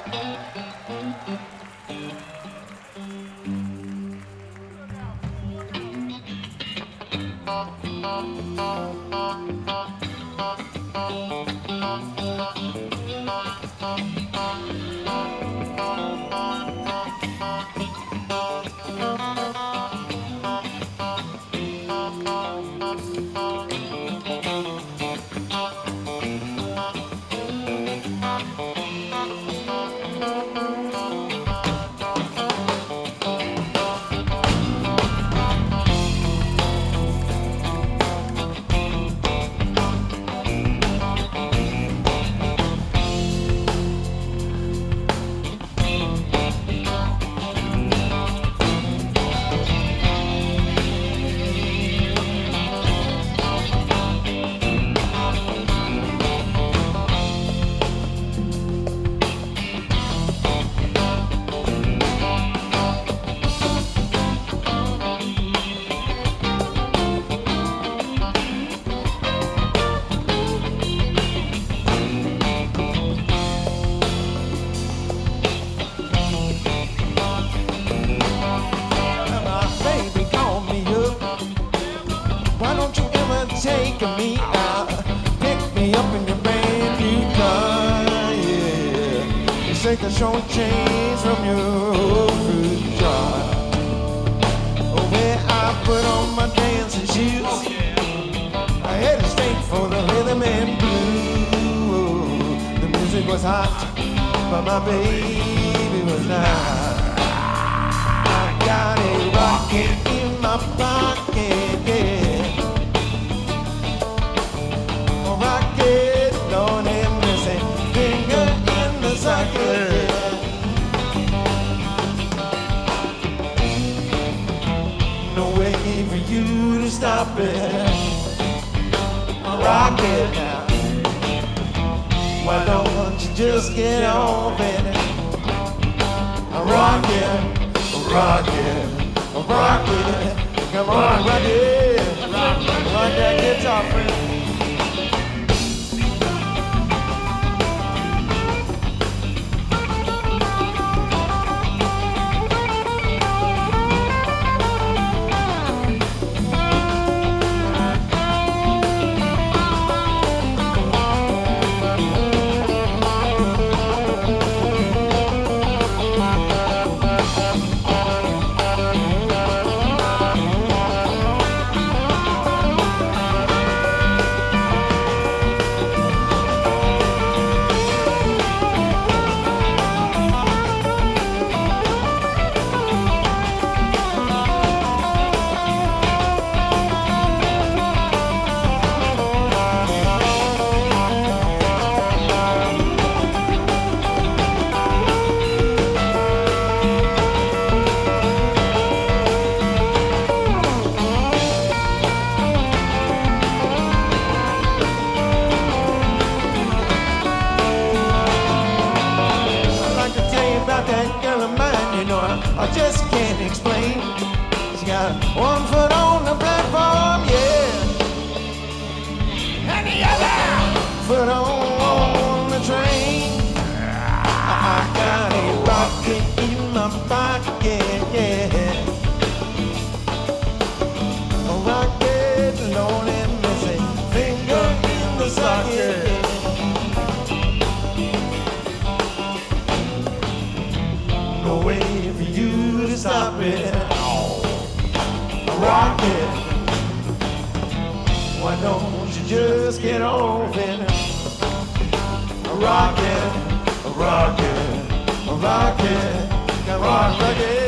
Take me out, pick me up in your brand new car, yeah. You shake the short change from your fruit jar. Oh, where I put on my dancing shoes, I headed straight for the rhythm and blues. The music was hot, but my baby was not. I got a rocket in my pocket, yeah. Rocket, Lord have mercy, finger in the socket. No way for you to stop it. Rocket now. Why don't you just get off in it? Rocket, rocket, rocket. Come on, rocket, rock that guitar, friend. I just can't explain. She got one foot on the platform, yeah, and the other foot on the train. I got a rocket in my pocket, yeah. A rocket, Lord have mercy, finger in the socket. No way for you to stop it. A rocket. Why don't you just get off in it? A rocket, a rocket, a rocket. Come on, rocket.